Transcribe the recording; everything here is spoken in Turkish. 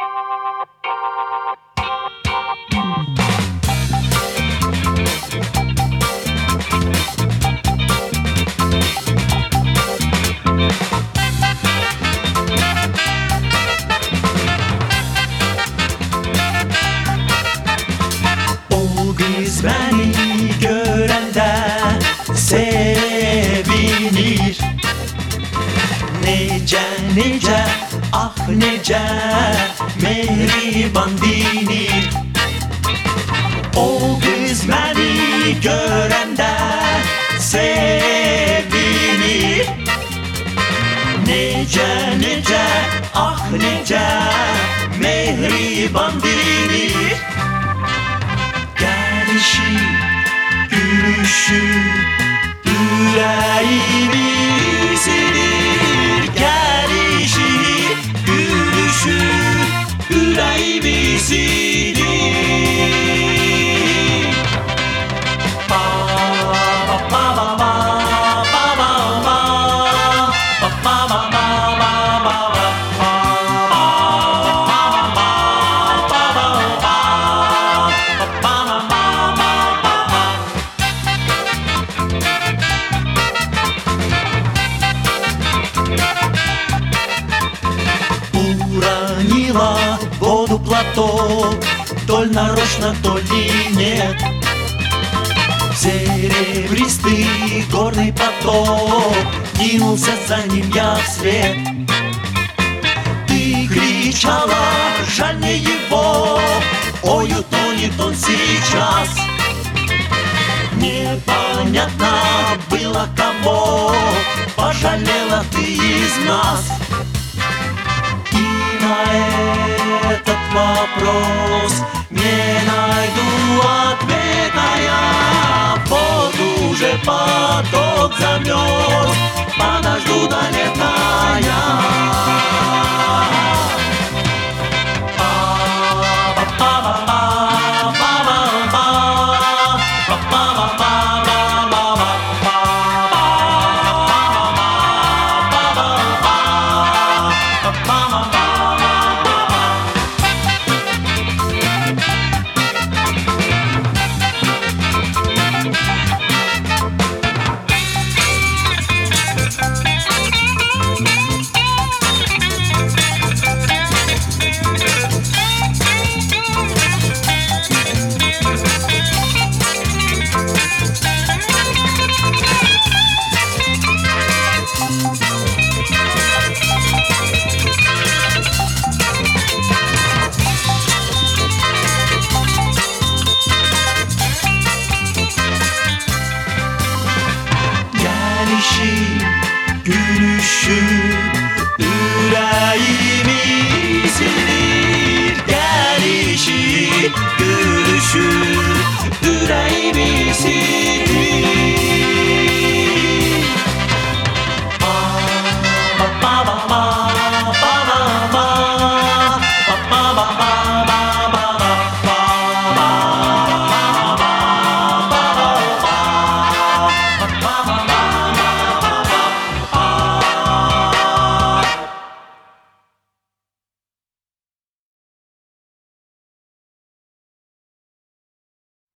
Beni görende sevinir. Nece nece ah nece mehriban dinir. O kız beni görende sevinir. Nece nece ah nece mehriban dinir. Gelişi, gülüşü, yüreğimi silir. Gelişi, gülüşü, yüreğimi silir. Ba ba ba ba ba ba ba ba ba ba ba ba. Уронила воду платок, то ли нарочно, то ли нет. Серебристый горный поток, кинулся за ним я вслед. Ты кричала, жаль мне его, ой, утонет он сейчас. Непонятно было кого, пожалела ты из нас. На этот вопрос не найду ответа я. Вот уже поток замерз, подожду до лета я. Gülüşü yüreğimi silir. Gelişi, gülüşü